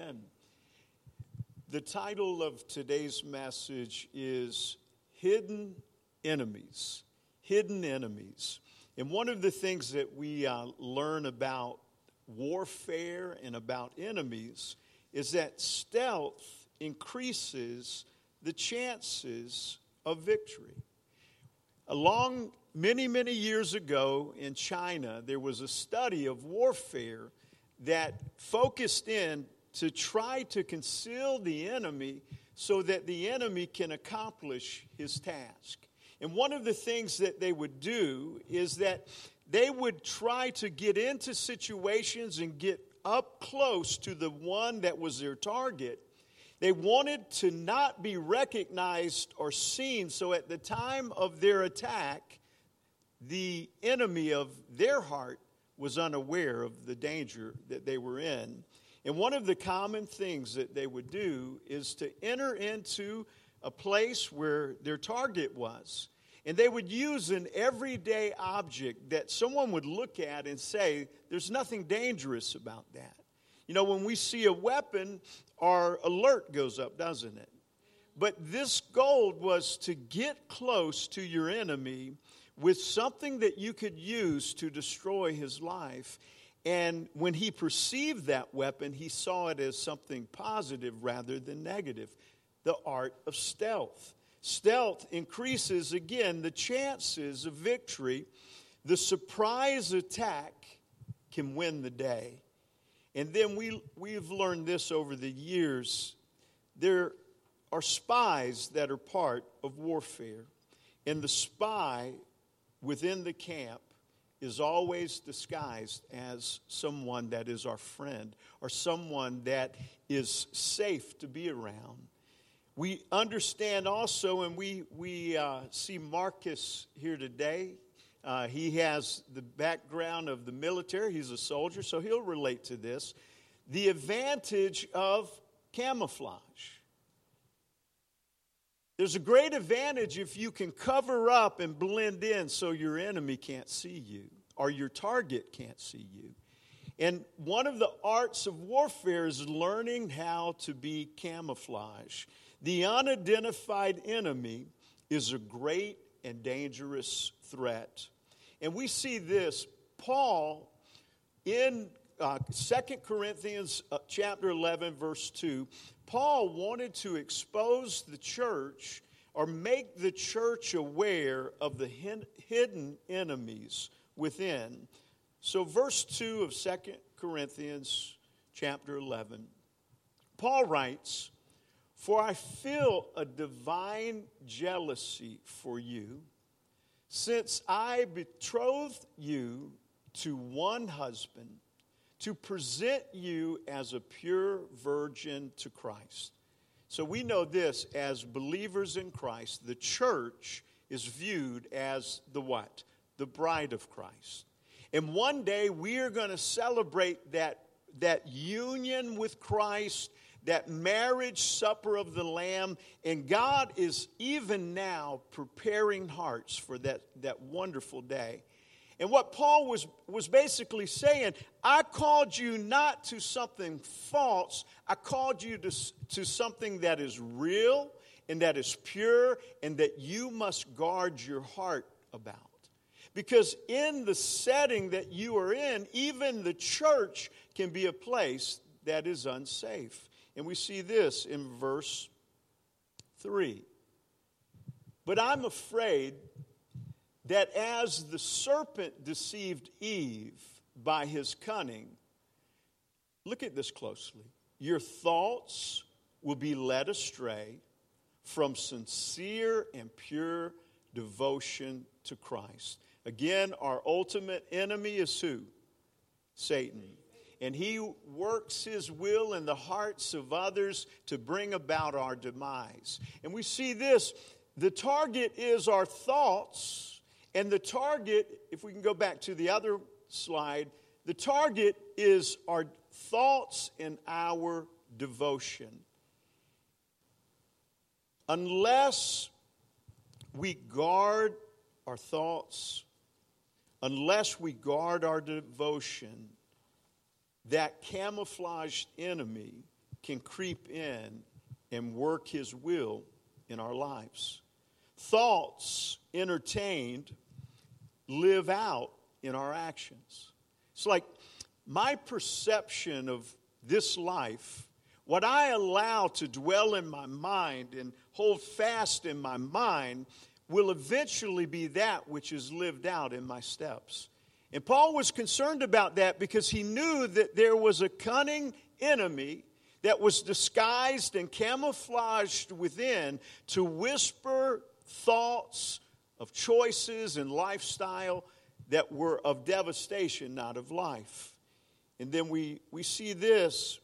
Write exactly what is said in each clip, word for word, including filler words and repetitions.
Amen. The title of today's message is Hidden Enemies. Hidden Enemies. And one of the things that we uh, learn about warfare and about enemies is that stealth increases the chances of victory. Along many, many years ago in China, there was a study of warfare that focused in to try to conceal the enemy so that the enemy can accomplish his task. And one of the things that they would do is that they would try to get into situations and get up close to the one that was their target. They wanted to not be recognized or seen, so at the time of their attack, the enemy of their heart was unaware of the danger that they were in. And one of the common things that they would do is to enter into a place where their target was. And they would use an everyday object that someone would look at and say, there's nothing dangerous about that. You know, when we see a weapon, our alert goes up, doesn't it? But this goal was to get close to your enemy with something that you could use to destroy his life. And when he perceived that weapon, he saw it as something positive rather than negative. The art of stealth. Stealth increases, again, the chances of victory. The surprise attack can win the day. And then we, we've learned this over the years. There are spies that are part of warfare. And the spy within the camp is always disguised as someone that is our friend or someone that is safe to be around. We understand also, and we, we uh, see Marcus here today. Uh, he has the background of the military. He's a soldier, so he'll relate to this. The advantage of camouflage. There's a great advantage if you can cover up and blend in so your enemy can't see you or your target can't see you. And one of the arts of warfare is learning how to be camouflage. The unidentified enemy is a great and dangerous threat. And we see this, Paul, in uh, Second Corinthians uh, chapter eleven, verse two, Paul wanted to expose the church or make the church aware of the hidden enemies within. So verse two of Second Corinthians chapter eleven, Paul writes, "For I feel a divine jealousy for you, since I betrothed you to one husband, to present you as a pure virgin to Christ." So we know this, as believers in Christ, the church is viewed as the what? The bride of Christ. And one day we are going to celebrate that, that union with Christ, that marriage supper of the Lamb, and God is even now preparing hearts for that, that wonderful day. And what Paul was, was basically saying, I called you not to something false, I called you to, to something that is real and that is pure and that you must guard your heart about. Because in the setting that you are in, even the church can be a place that is unsafe. And we see this in verse three. "But I'm afraid that as the serpent deceived Eve by his cunning," look at this closely, "your thoughts will be led astray from sincere and pure devotion to Christ." Again, our ultimate enemy is who? Satan. And he works his will in the hearts of others to bring about our demise. And we see this, the target is our thoughts, and the target, if we can go back to the other slide, the target is our thoughts and our devotion. Unless we guard our thoughts, unless we guard our devotion, that camouflaged enemy can creep in and work his will in our lives. Thoughts entertained live out in our actions. It's like my perception of this life, what I allow to dwell in my mind and hold fast in my mind, will eventually be that which is lived out in my steps. And Paul was concerned about that because he knew that there was a cunning enemy that was disguised and camouflaged within to whisper thoughts of choices and lifestyle that were of devastation, not of life. And then we, we see this.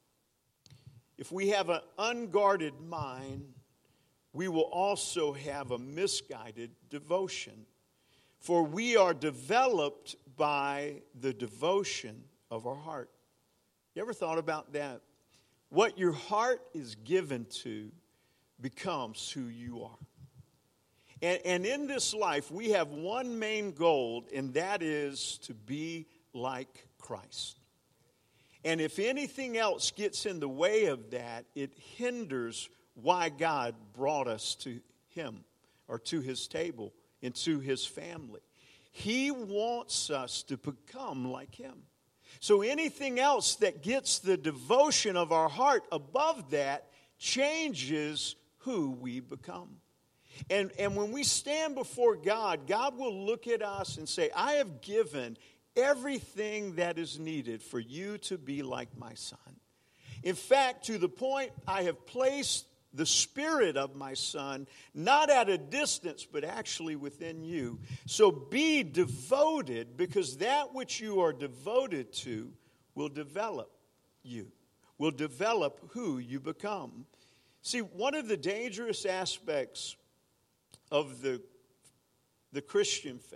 If we have an unguarded mind, we will also have a misguided devotion. For we are developed by the devotion of our heart. You ever thought about that? What your heart is given to becomes who you are. And, and in this life, we have one main goal, and that is to be like Christ. And if anything else gets in the way of that, it hinders why God brought us to him or to his table and to his family. He wants us to become like him. So anything else that gets the devotion of our heart above that changes who we become. And, and when we stand before God, God will look at us and say, I have given everything that is needed for you to be like my son. In fact, to the point I have placed the spirit of my son, not at a distance, but actually within you. So be devoted, because that which you are devoted to will develop you, will develop who you become. See, one of the dangerous aspects of the, the Christian faith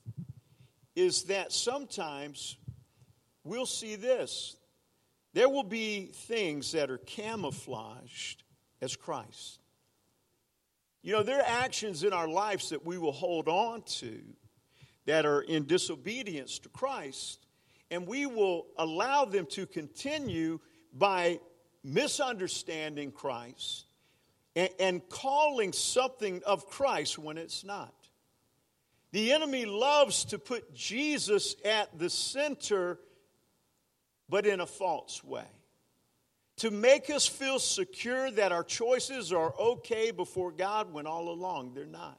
is that sometimes we'll see this. There will be things that are camouflaged as Christ. You know, there are actions in our lives that we will hold on to that are in disobedience to Christ, and we will allow them to continue by misunderstanding Christ and, and calling something of Christ when it's not. The enemy loves to put Jesus at the center, but in a false way. To make us feel secure that our choices are okay before God when all along they're not.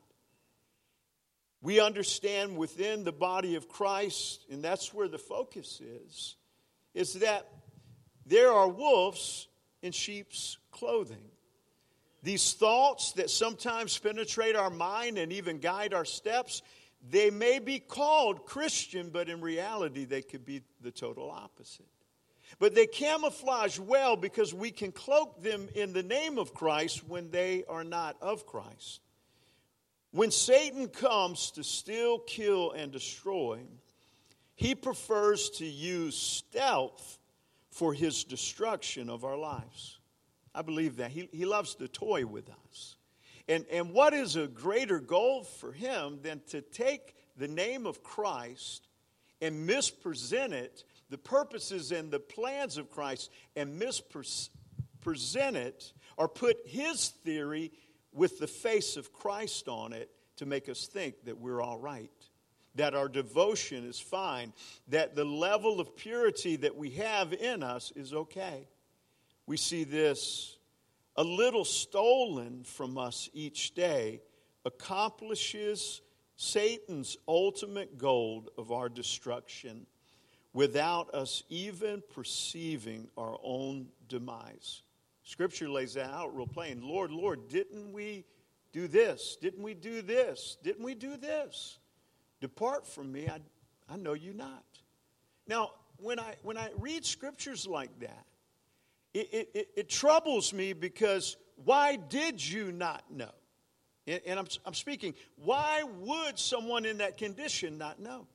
We understand within the body of Christ, and that's where the focus is, is that there are wolves in sheep's clothing. These thoughts that sometimes penetrate our mind and even guide our steps, they may be called Christian, but in reality they could be the total opposite. But they camouflage well because we can cloak them in the name of Christ when they are not of Christ. When Satan comes to steal, kill, and destroy, he prefers to use stealth for his destruction of our lives. I believe that. He, he loves to toy with us. And, and what is a greater goal for him than to take the name of Christ and mispresent it, the purposes and the plans of Christ, and mispresent it, or put his theory with the face of Christ on it to make us think that we're all right, that our devotion is fine, that the level of purity that we have in us is okay. We see this: a little stolen from us each day accomplishes Satan's ultimate goal of our destruction without us even perceiving our own demise. Scripture lays that out real plain. Lord, Lord, didn't we do this? Didn't we do this? Didn't we do this? Depart from me, I, I know you not. Now, when I when I read scriptures like that, it, it, it troubles me, because why did you not know? And, and I'm, I'm speaking, why would someone in that condition not know?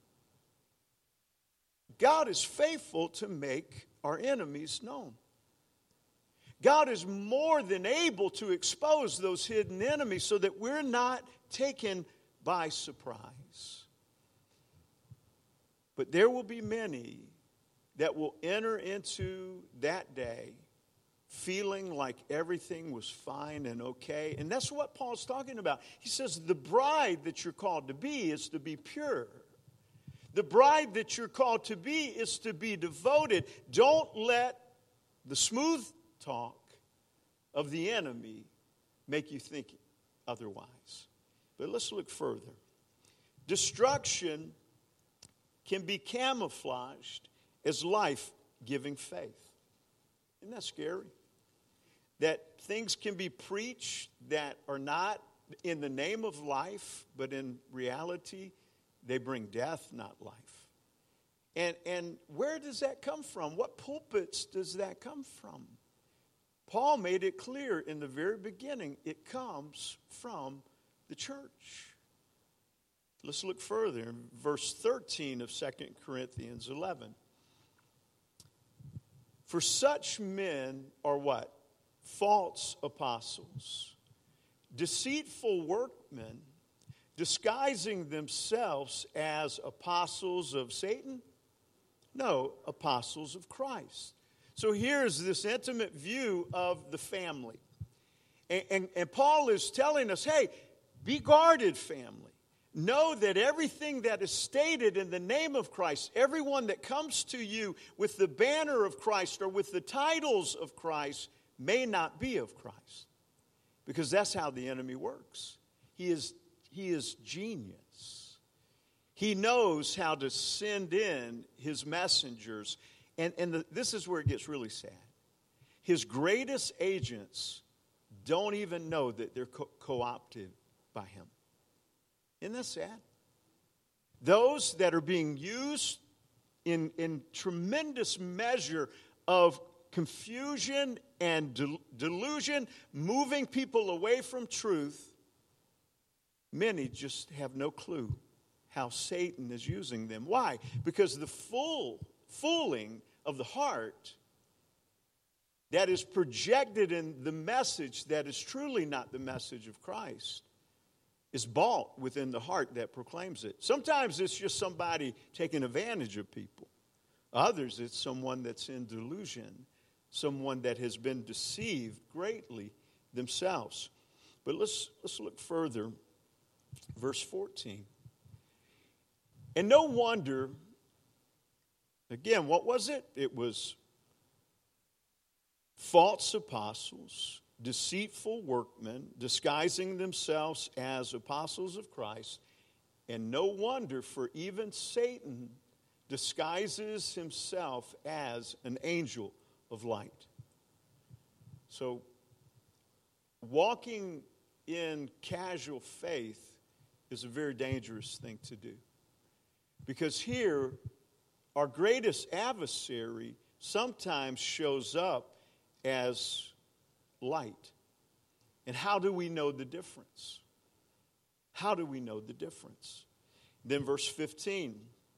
God is faithful to make our enemies known. God is more than able to expose those hidden enemies so that we're not taken by surprise. But there will be many that will enter into that day feeling like everything was fine and okay. And that's what Paul's talking about. He says the bride that you're called to be is to be pure. The bride that you're called to be is to be devoted. Don't let the smooth talk of the enemy make you think otherwise. But let's look further. Destruction can be camouflaged as life-giving faith. Isn't that scary? That things can be preached that are not in the name of life, but in reality, they bring death, not life. And, and where does that come from? What pulpits does that come from? Paul made it clear in the very beginning, it comes from the church. Let's look further in verse thirteen of Second Corinthians eleven. For such men are what? False apostles, deceitful workmen, disguising themselves as apostles of Satan? No, apostles of Christ. So here's this intimate view of the family. And, and, and Paul is telling us, hey, be guarded, family. Know that everything that is stated in the name of Christ, everyone that comes to you with the banner of Christ or with the titles of Christ may not be of Christ. Because that's how the enemy works. He is, he is genius. He knows how to send in his messengers. And, and the, this is where it gets really sad. His greatest agents don't even know that they're co- co-opted by him. Isn't that sad? Those that are being used in, in tremendous measure of confusion and del- delusion, moving people away from truth, many just have no clue how Satan is using them. Why? Because the fool, fooling of the heart that is projected in the message that is truly not the message of Christ is bought within the heart that proclaims it. Sometimes it's just somebody taking advantage of people. Others, it's someone that's in delusion, someone that has been deceived greatly themselves. But let's, let's look further. Verse fourteen. And no wonder, again, what was it? It was false apostles, deceitful workmen, disguising themselves as apostles of Christ. And no wonder, for even Satan disguises himself as an angel of light. So, walking in casual faith is a very dangerous thing to do. Because here, our greatest adversary sometimes shows up as light. And how do we know the difference? How do we know the difference? Then verse fifteen.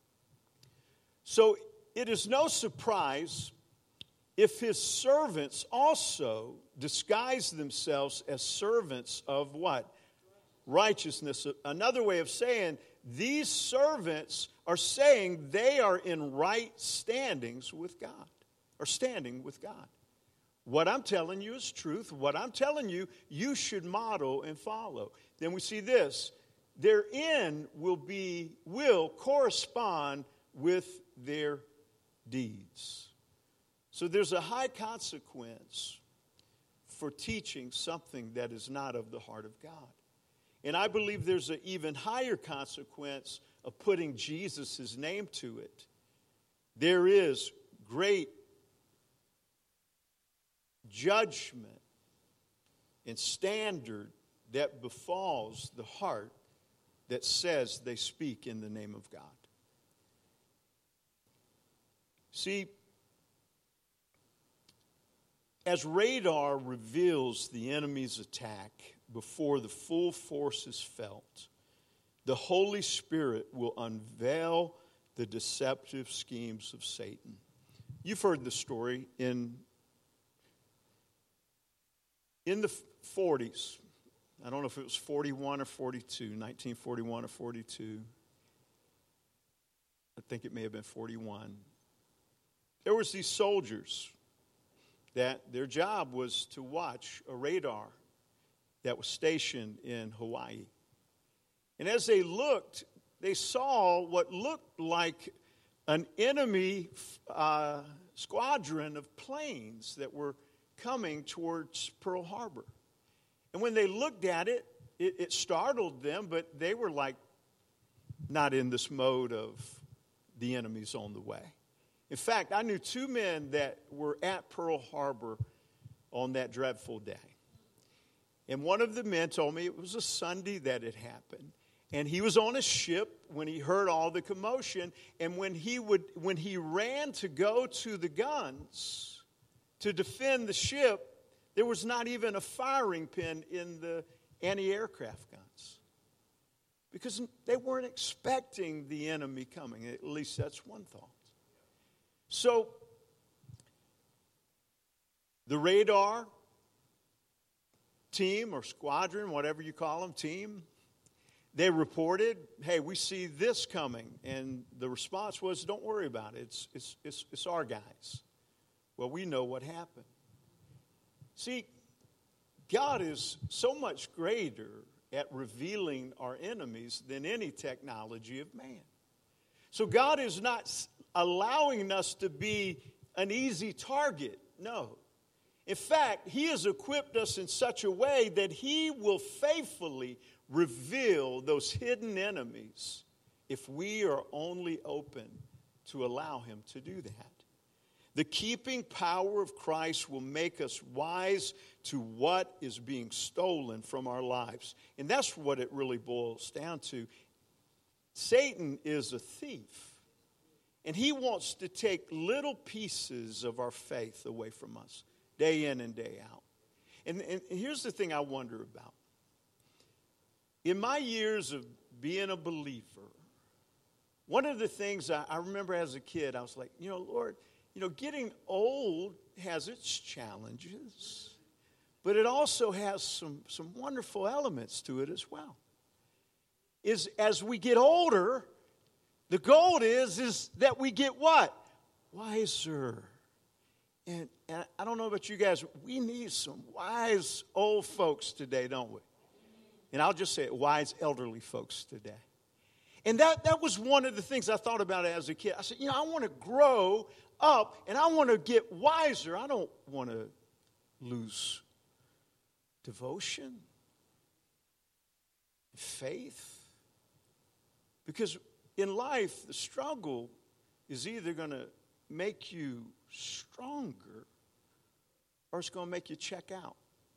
So it is no surprise if his servants also disguise themselves as servants of what? Righteousness. Another way of saying, these servants are saying they are in right standings with God, or standing with God. What I'm telling you is truth. What I'm telling you, you should model and follow. Then we see this. Their end will be, will correspond with their deeds. So there's a high consequence for teaching something that is not of the heart of God. And I believe there's an even higher consequence of putting Jesus' name to it. There is great judgment and standard that befalls the heart that says they speak in the name of God. See, as radar reveals the enemy's attack before the full force is felt, the Holy Spirit will unveil the deceptive schemes of Satan. You've heard the story in In the forties, I don't know if it was forty-one or forty-two, nineteen forty-one or forty-two. I think it may have been forty-one. There was these soldiers that their job was to watch a radar that was stationed in Hawaii. And as they looked, they saw what looked like an enemy uh, squadron of planes that were coming towards Pearl Harbor. And when they looked at it, it, it startled them, but they were like not in this mode of the enemy's on the way. In fact, I knew two men that were at Pearl Harbor on that dreadful day. And one of the men told me it was a Sunday that it happened. And he was on a ship when he heard all the commotion. And when he would, when he ran to go to the guns to defend the ship, there was not even a firing pin in the anti-aircraft guns. Because they weren't expecting the enemy coming. At least that's one thought. So, the radar team or squadron, whatever you call them, team, they reported, hey, we see this coming. And the response was, don't worry about it. It's, it's, it's, it's our guys. Well, we know what happened. See, God is so much greater at revealing our enemies than any technology of man. So God is not allowing us to be an easy target. No. In fact, He has equipped us in such a way that He will faithfully reveal those hidden enemies if we are only open to allow Him to do that. The keeping power of Christ will make us wise to what is being stolen from our lives. And that's what it really boils down to. Satan is a thief. And he wants to take little pieces of our faith away from us, day in and day out. And, and here's the thing I wonder about. In my years of being a believer, one of the things I, I remember as a kid, I was like, you know, Lord, you know, getting old has its challenges, but it also has some, some wonderful elements to it as well. Is as we get older, the goal is, is that we get what? Wiser. And, and I don't know about you guys, we need some wise old folks today, don't we? And I'll just say it, wise elderly folks today. And that, that was one of the things I thought about as a kid. I said, you know, I want to grow up and I want to get wiser. I don't want to lose devotion, faith. Because in life, the struggle is either going to make you stronger or it's going to make you check out.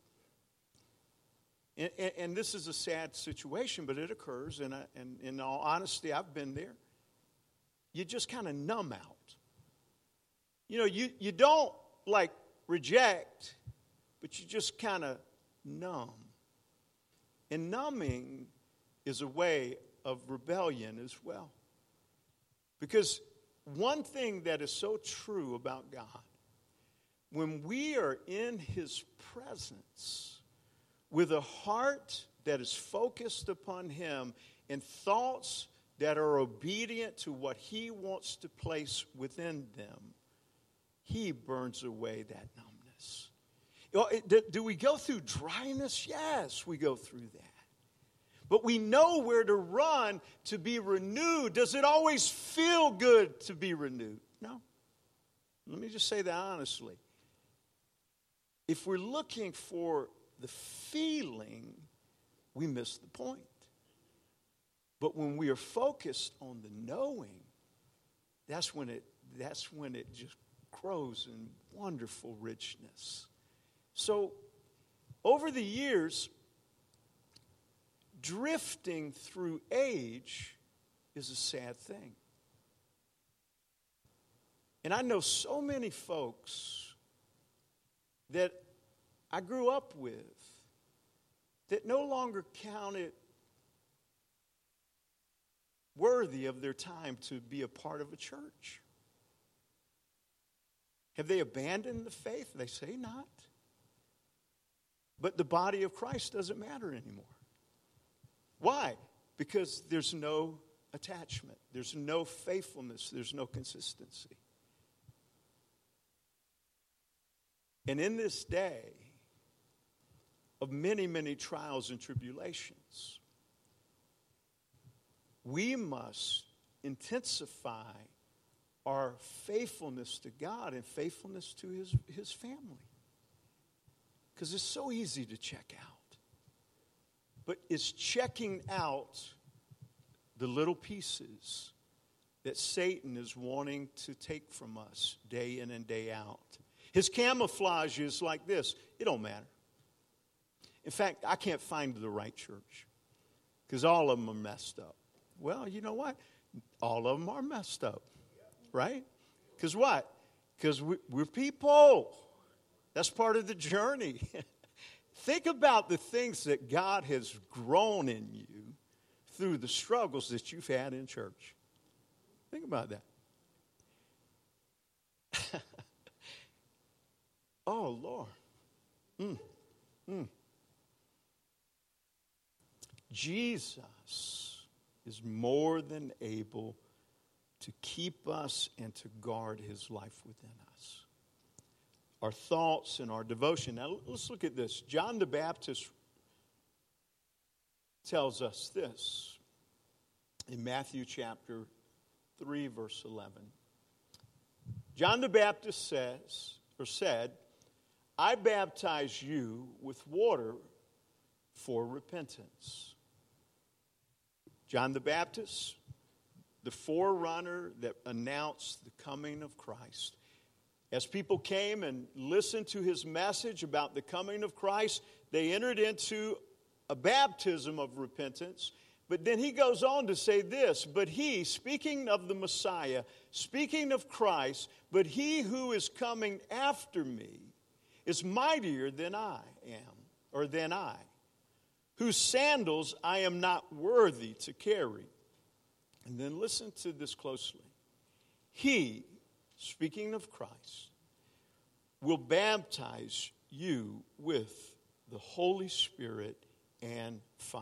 And, and, and this is a sad situation, but it occurs. And, I, and in all honesty, I've been there. You just kind of numb out. You know, you, you don't, like, reject, but you just kind of numb. And numbing is a way of rebellion as well. Because one thing that is so true about God, when we are in His presence with a heart that is focused upon Him and thoughts that are obedient to what He wants to place within them, He burns away that numbness. Do we go through dryness? Yes, we go through that. But we know where to run to be renewed. Does it always feel good to be renewed? No. Let me just say that honestly. If we're looking for the feeling, we miss the point. But when we are focused on the knowing, that's when it, that's when it just grows in wonderful richness. So, over the years, drifting through age is a sad thing. And I know so many folks that I grew up with that no longer count it worthy of their time to be a part of a church. Have they abandoned the faith? They say not. But the body of Christ doesn't matter anymore. Why? Because there's no attachment. There's no faithfulness. There's no consistency. And in this day of many, many trials and tribulations, we must intensify our faithfulness to God and faithfulness to his, his family. Because it's so easy to check out. But it's checking out the little pieces that Satan is wanting to take from us day in and day out. His camouflage is like this. It don't matter. In fact, I can't find the right church because all of them are messed up. Well, you know what? All of them are messed up, right? Because what? Because we, we're people. That's part of the journey. Think about the things that God has grown in you through the struggles that you've had in church. Think about that. Oh, Lord. Mm. Mm. Jesus is more than able to keep us and to guard his life within us. Our thoughts and our devotion. Now, let's look at this. John the Baptist tells us this in Matthew chapter three, verse eleven. John the Baptist says, or said, I baptize you with water for repentance. John the Baptist, the forerunner that announced the coming of Christ. As people came and listened to his message about the coming of Christ, they entered into a baptism of repentance. But then he goes on to say this, but he, speaking of the Messiah, speaking of Christ, but he who is coming after me is mightier than I am, or than I, whose sandals I am not worthy to carry. And then listen to this closely. He, speaking of Christ, will baptize you with the Holy Spirit and fire.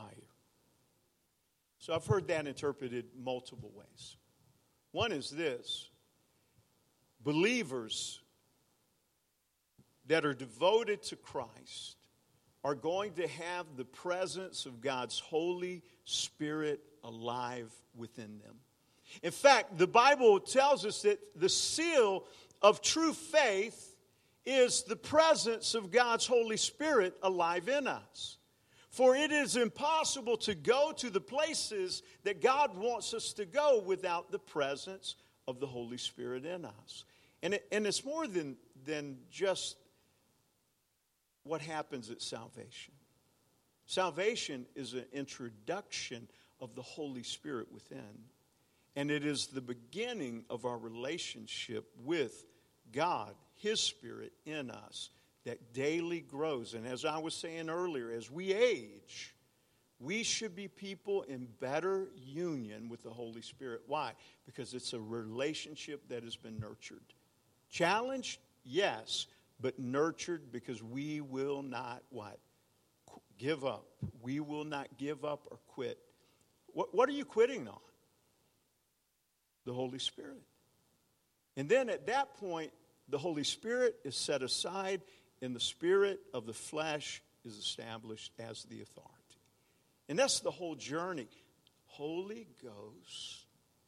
So I've heard that interpreted multiple ways. One is this: believers that are devoted to Christ are going to have the presence of God's Holy Spirit alive within them. In fact, the Bible tells us that the seal of true faith is the presence of God's Holy Spirit alive in us. For it is impossible to go to the places that God wants us to go without the presence of the Holy Spirit in us. And, it, and it's more than, than just what happens at salvation. Salvation is an introduction of the Holy Spirit within. And it is the beginning of our relationship with God, His Spirit in us, that daily grows. And as I was saying earlier, as we age, we should be people in better union with the Holy Spirit. Why? Because it's a relationship that has been nurtured. Challenged? Yes. But nurtured because we will not, what? Give up. We will not give up or quit. What, what are you quitting on? The Holy Spirit. And then at that point, the Holy Spirit is set aside and the spirit of the flesh is established as the authority. And that's the whole journey. Holy Ghost,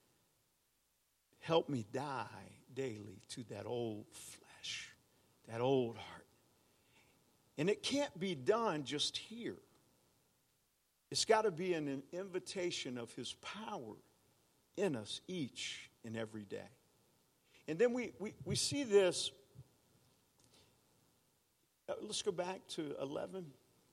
help me die daily to that old flesh, that old heart. And it can't be done just here. It's got to be an invitation of His power in us each and every day. And then we, we, we see this. Uh, let's go back to eleven.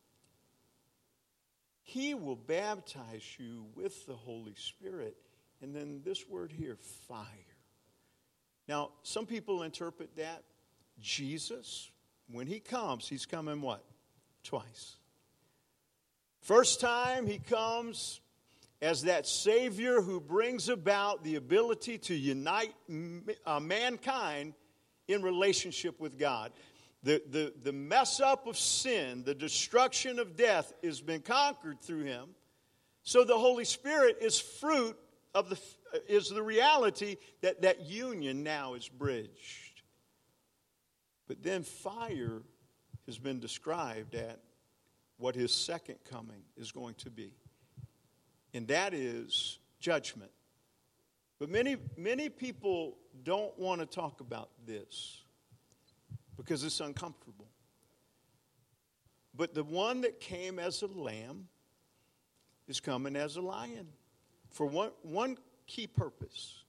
He will baptize you with the Holy Spirit. And then this word here, fire. Now, some people interpret that Jesus, when He comes, He's coming what? Twice. First time He comes as that Savior who brings about the ability to unite uh, mankind in relationship with God. The, the, the mess up of sin, the destruction of death has been conquered through Him. So the Holy Spirit is fruit of the, is the reality that that union now is bridged. But then fire has been described at what his second coming is going to be. And that is judgment. But many, many people don't want to talk about this because it's uncomfortable. But the one that came as a lamb is coming as a lion for one, one key purpose,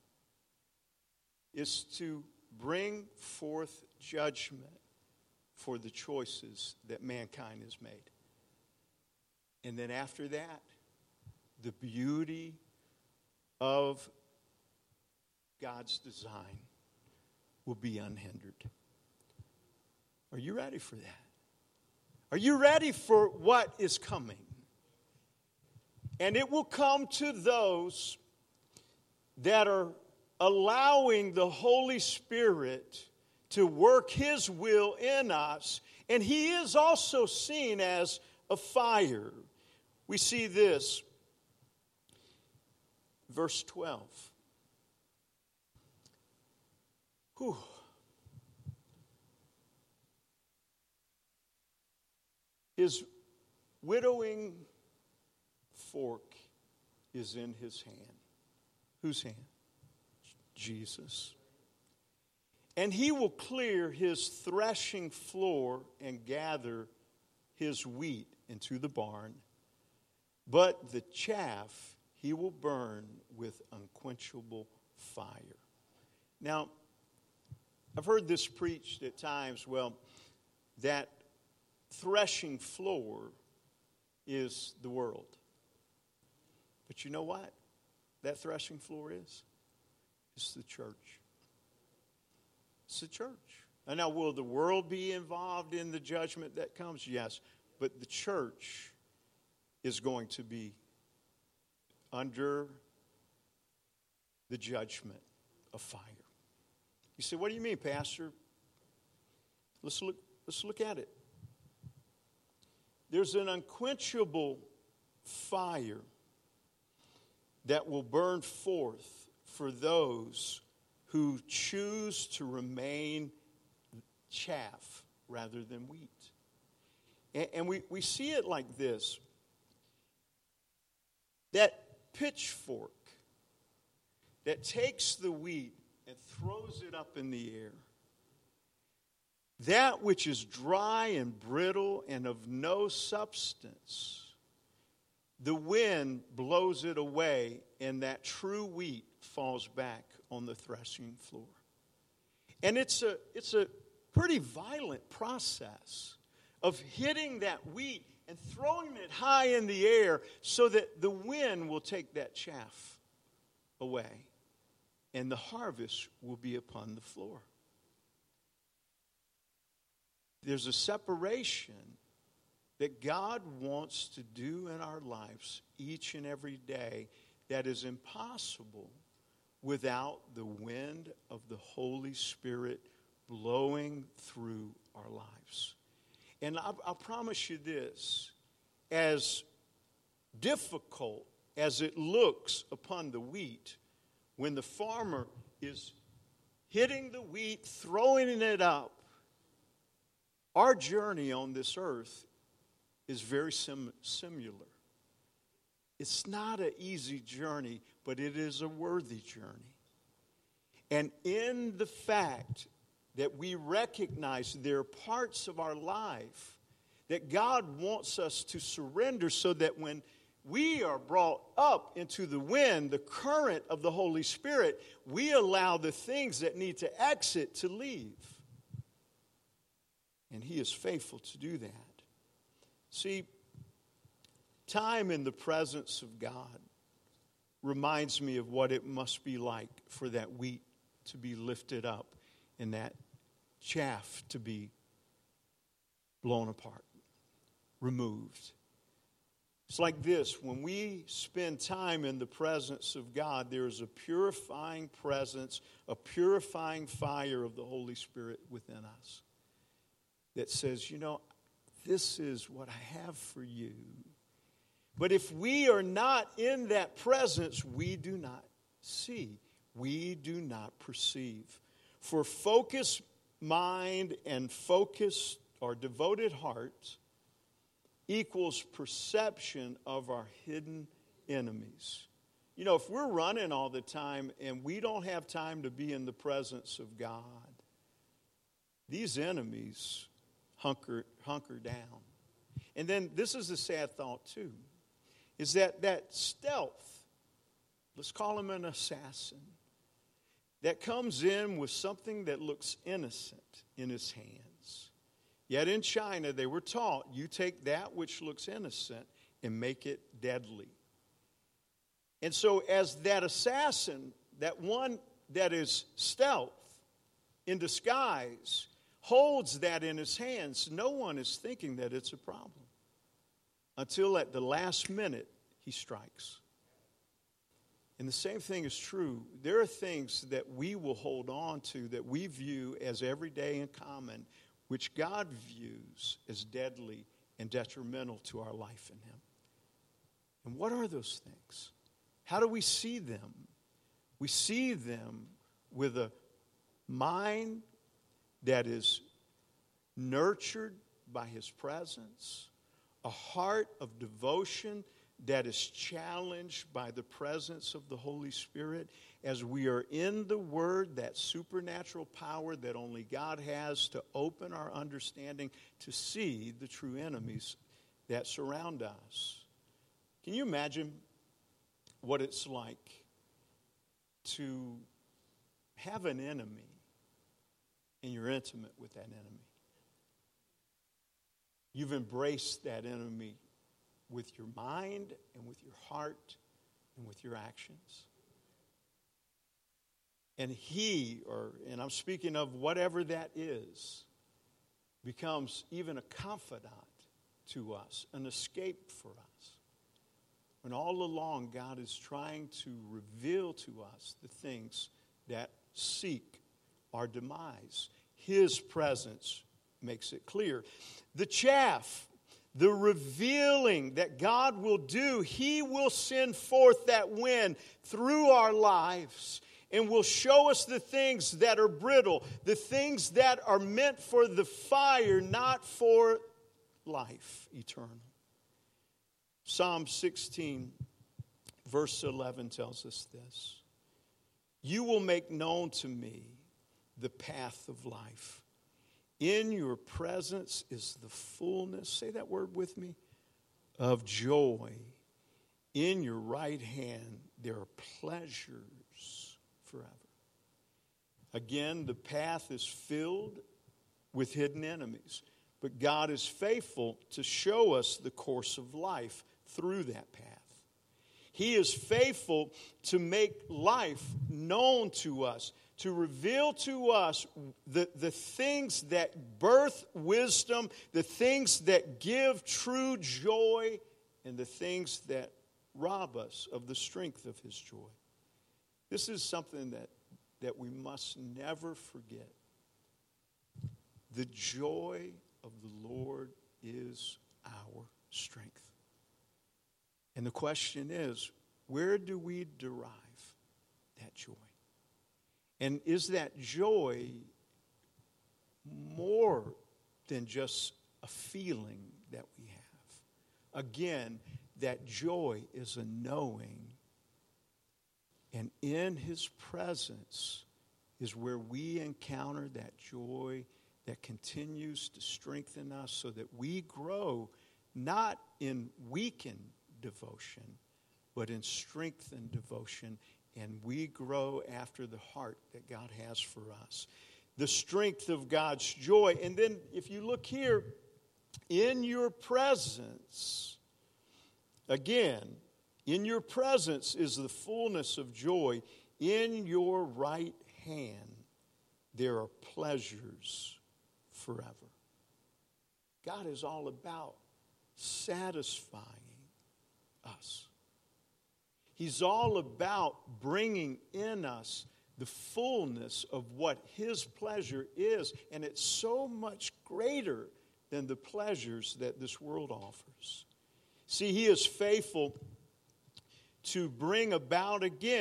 is to bring forth judgment for the choices that mankind has made. And then after that, the beauty of God's design will be unhindered. Are you ready for that? Are you ready for what is coming? And it will come to those that are allowing the Holy Spirit to work His will in us. And He is also seen as a fire. We see this, verse twelve. Whew. His widowing fork is in His hand. Whose hand? Jesus. And He will clear His threshing floor and gather His wheat into the barn. But the chaff He will burn with unquenchable fire. Now, I've heard this preached at times, well, that threshing floor is the world. But you know what that threshing floor is? It's the church. It's the church. And now, will the world be involved in the judgment that comes? Yes. But the church is going to be under the judgment of fire. You say, what do you mean, Pastor? Let's look, let's look at it. There's an unquenchable fire that will burn forth for those who choose to remain chaff rather than wheat. And, and we, we see it like this. That pitchfork that takes the wheat and throws it up in the air, that which is dry and brittle and of no substance, the wind blows it away, and that true wheat falls back on the threshing floor. And it's a, it's a pretty violent process of hitting that wheat and throwing it high in the air so that the wind will take that chaff away, and the harvest will be upon the floor. There's a separation that God wants to do in our lives each and every day that is impossible without the wind of the Holy Spirit blowing through our lives. And I, I promise you this, as difficult as it looks upon the wheat, when the farmer is hitting the wheat, throwing it up, our journey on this earth is very sim- similar. It's not an easy journey, but it is a worthy journey. And in the fact that we recognize there are parts of our life that God wants us to surrender so that when we are brought up into the wind, the current of the Holy Spirit, we allow the things that need to exit to leave. And He is faithful to do that. See, time in the presence of God reminds me of what it must be like for that wheat to be lifted up and that chaff to be blown apart, removed. It's like this. When we spend time in the presence of God, there is a purifying presence, a purifying fire of the Holy Spirit within us that says, you know, this is what I have for you. But if we are not in that presence, we do not see. We do not perceive. For focus mind and focused or devoted heart equals perception of our hidden enemies. You know, if we're running all the time and we don't have time to be in the presence of God, these enemies hunker, hunker down. And then this is a sad thought too, is that that stealth, let's call him an assassin, that comes in with something that looks innocent in his hands. Yet in China, they were taught, you take that which looks innocent and make it deadly. And so as that assassin, that one that is stealth, in disguise, holds that in his hands, no one is thinking that it's a problem. Until at the last minute, he strikes. And the same thing is true. There are things that we will hold on to that we view as everyday and common, which God views as deadly and detrimental to our life in Him. And what are those things? How do we see them? We see them with a mind that is nurtured by His presence, a heart of devotion that is challenged by the presence of the Holy Spirit. As we are in the Word, that supernatural power that only God has to open our understanding to see the true enemies that surround us. Can you imagine what it's like to have an enemy and you're intimate with that enemy? You've embraced that enemy with your mind and with your heart and with your actions. And he, or and I'm speaking of whatever that is, becomes even a confidant to us, an escape for us. When all along God is trying to reveal to us the things that seek our demise. His presence makes it clear. The chaff, the revealing that God will do, He will send forth that wind through our lives and will show us the things that are brittle, the things that are meant for the fire, not for life eternal. Psalm sixteen, verse eleven tells us this. You will make known to me the path of life. In your presence is the fullness, say that word with me, of joy. In your right hand there are pleasures forever. Again, the path is filled with hidden enemies. But God is faithful to show us the course of life through that path. He is faithful to make life known to us, to reveal to us the, the things that birth wisdom, the things that give true joy, and the things that rob us of the strength of His joy. This is something that, that we must never forget. The joy of the Lord is our strength. And the question is, where do we derive that joy? And is that joy more than just a feeling that we have? Again, that joy is a knowing. And in His presence is where we encounter that joy that continues to strengthen us so that we grow not in weakened devotion, but in strengthened devotion, and we grow after the heart that God has for us. The strength of God's joy. And then if you look here, in your presence, again, in your presence is the fullness of joy. In your right hand there are pleasures forever. God is all about satisfying us. He's all about bringing in us the fullness of what His pleasure is, and it's so much greater than the pleasures that this world offers. See, He is faithful to bring about again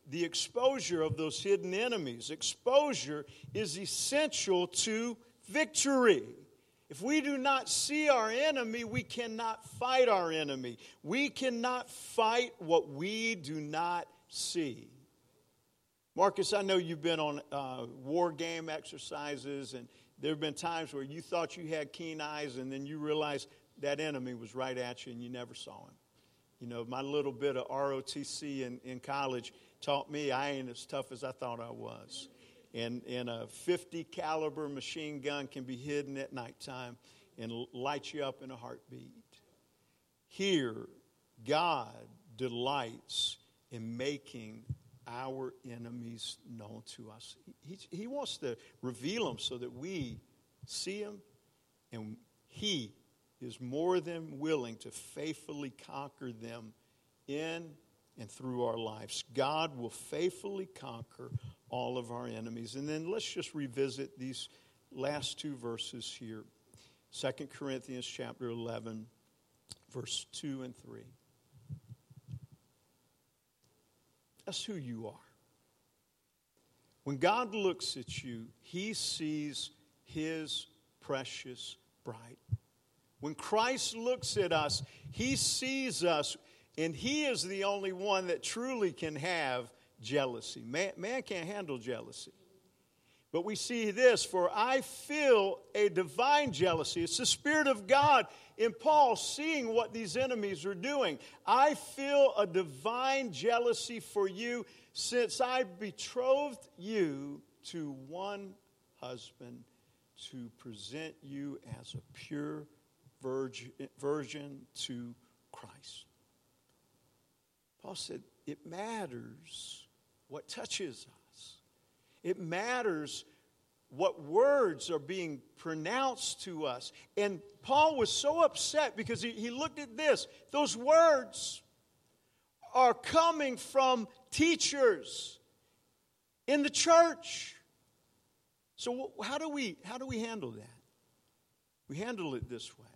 the exposure of those hidden enemies. Exposure is essential to victory. If we do not see our enemy, we cannot fight our enemy. We cannot fight what we do not see. Marcus, I know you've been on uh, war game exercises, and there have been times where you thought you had keen eyes, and then you realized that enemy was right at you, and you never saw him. You know, my little bit of R O T C in, in college taught me I ain't as tough as I thought I was. And, and a fifty caliber machine gun can be hidden at nighttime and light you up in a heartbeat. Here, God delights in making our enemies known to us. He, he wants to reveal them so that we see them, and He is more than willing to faithfully conquer them in and through our lives. God will faithfully conquer all of our enemies. And then let's just revisit these last two verses here. Second Corinthians chapter eleven, verse two and three. That's who you are. When God looks at you, He sees His precious bride. When Christ looks at us, He sees us, and He is the only one that truly can have jealousy. Man, man can't handle jealousy. But we see this, for I feel a divine jealousy. It's the Spirit of God in Paul seeing what these enemies are doing. I feel a divine jealousy for you since I betrothed you to one husband to present you as a pure virgin, virgin to Christ. Paul said, it matters what touches us. It matters what words are being pronounced to us. And Paul was so upset because he, he looked at this. Those words are coming from teachers in the church. So how do we, how do we handle that? We handle it this way.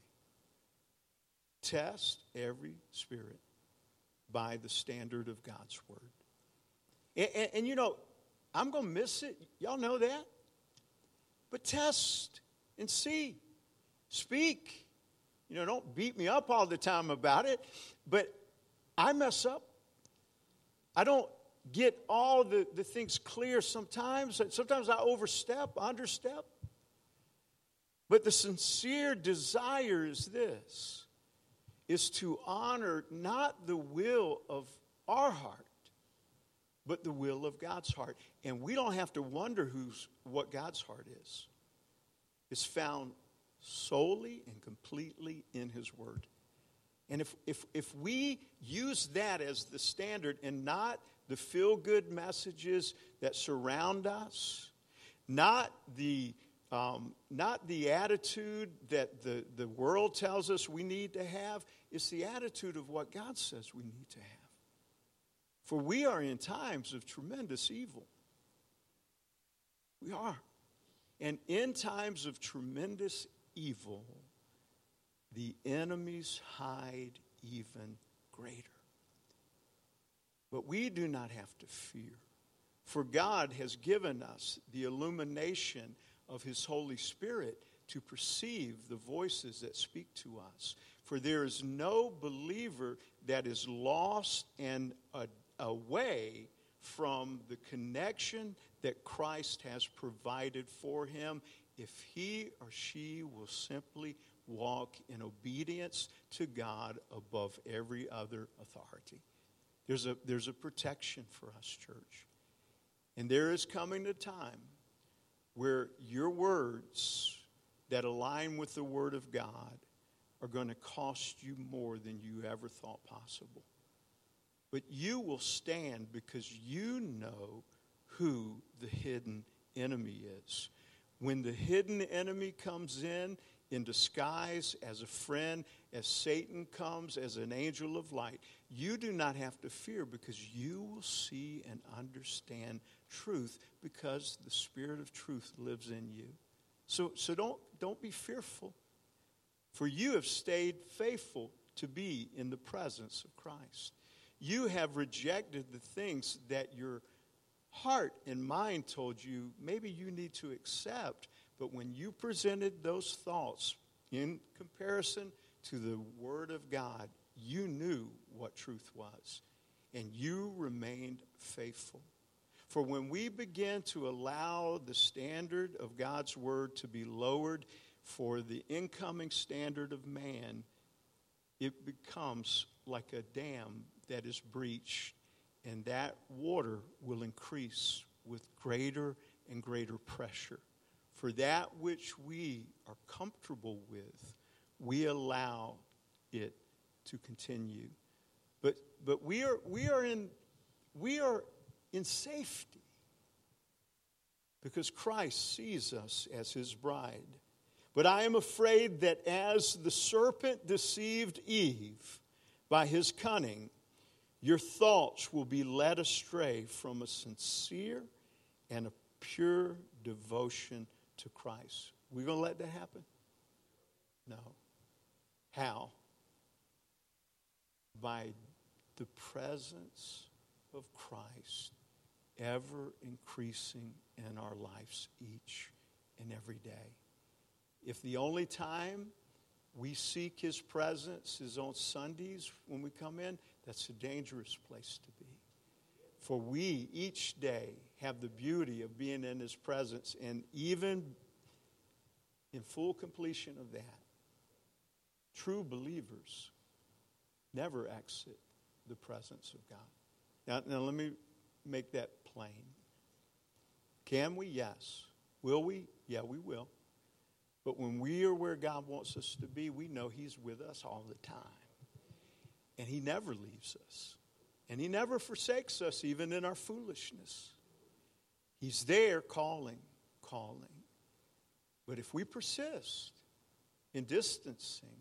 Test every spirit by the standard of God's word. And, and, and you know, I'm going to miss it. Y'all know that. But test and see. Speak. You know, don't beat me up all the time about it. But I mess up. I don't get all the, the things clear sometimes. Sometimes I overstep, understep. But the sincere desire is this, is to honor not the will of our heart, but the will of God's heart. And we don't have to wonder who's what God's heart is. It's found solely and completely in His Word. And if if if we use that as the standard and not the feel-good messages that surround us, not the um, not the attitude that the, the world tells us we need to have, it's the attitude of what God says we need to have. For we are in times of tremendous evil. We are. And in times of tremendous evil, the enemies hide even greater. But we do not have to fear. For God has given us the illumination of His Holy Spirit to perceive the voices that speak to us. For there is no believer that is lost and a away from the connection that Christ has provided for him if he or she will simply walk in obedience to God above every other authority. There's a, there's a protection for us, church. And there is coming a time where your words that align with the Word of God are going to cost you more than you ever thought possible. But you will stand because you know who the hidden enemy is. When the hidden enemy comes in, in disguise as a friend, as Satan comes as an angel of light, you do not have to fear because you will see and understand truth because the Spirit of truth lives in you. So, so don't, don't be fearful, for you have stayed faithful to be in the presence of Christ. You have rejected the things that your heart and mind told you maybe you need to accept. But when you presented those thoughts in comparison to the Word of God, you knew what truth was. And you remained faithful. For when we begin to allow the standard of God's Word to be lowered for the incoming standard of man, it becomes like a dam that is breached, and that water will increase with greater and greater pressure. For that which we are comfortable with, we allow it to continue. But but we are we are in we are in safety because Christ sees us as his bride. But I am afraid that as the serpent deceived Eve by his cunning, your thoughts will be led astray from a sincere and a pure devotion to Christ. We going to let that happen? No. How? By the presence of Christ ever increasing in our lives each and every day. If the only time we seek his presence is on Sundays when we come in, that's a dangerous place to be. For we each day have the beauty of being in his presence, and even in full completion of that, true believers never exit the presence of God. Now, now let me make that plain. Can we? Yes. Will we? Yeah, we will. But when we are where God wants us to be, we know he's with us all the time. And he never leaves us. And he never forsakes us, even in our foolishness. He's there calling, calling. But if we persist in distancing,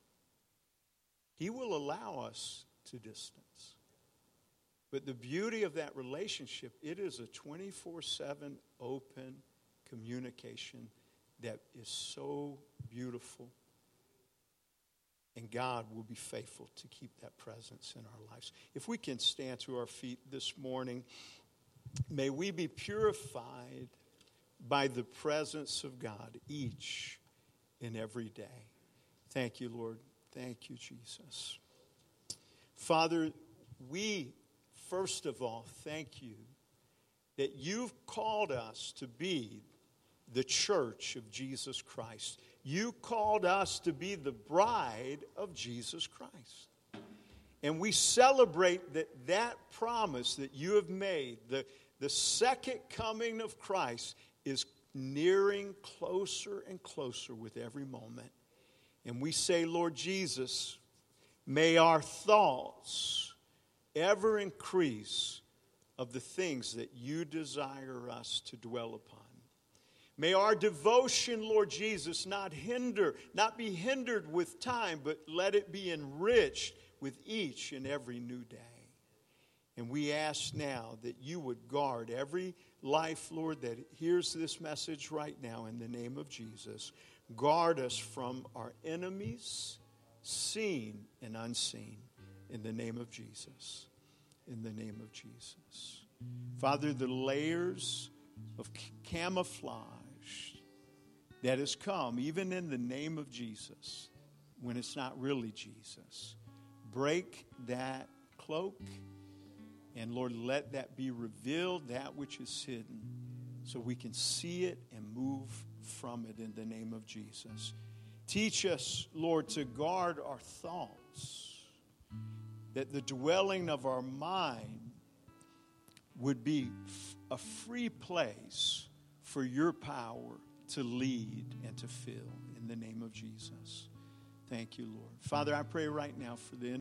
he will allow us to distance. But the beauty of that relationship, it is a twenty-four seven open communication that is so beautiful. And God will be faithful to keep that presence in our lives. If we can stand to our feet this morning, may we be purified by the presence of God each and every day. Thank you, Lord. Thank you, Jesus. Father, we, first of all, thank you that you've called us to be the church of Jesus Christ. You called us to be the bride of Jesus Christ. And we celebrate that that promise that you have made, the, the second coming of Christ, is nearing closer and closer with every moment. And we say, Lord Jesus, may our thoughts ever increase of the things that you desire us to dwell upon. May our devotion, Lord Jesus, not hinder, not be hindered with time, but let it be enriched with each and every new day. And we ask now that you would guard every life, Lord, that hears this message right now in the name of Jesus. Guard us from our enemies, seen and unseen, in the name of Jesus. In the name of Jesus. Father, the layers of camouflage that has come, even in the name of Jesus, when it's not really Jesus. Break that cloak, and Lord, let that be revealed, that which is hidden, so we can see it and move from it in the name of Jesus. Teach us, Lord, to guard our thoughts, that the dwelling of our mind would be a free place for your power to lead and to fill in the name of Jesus. Thank you, Lord. Father, I pray right now for the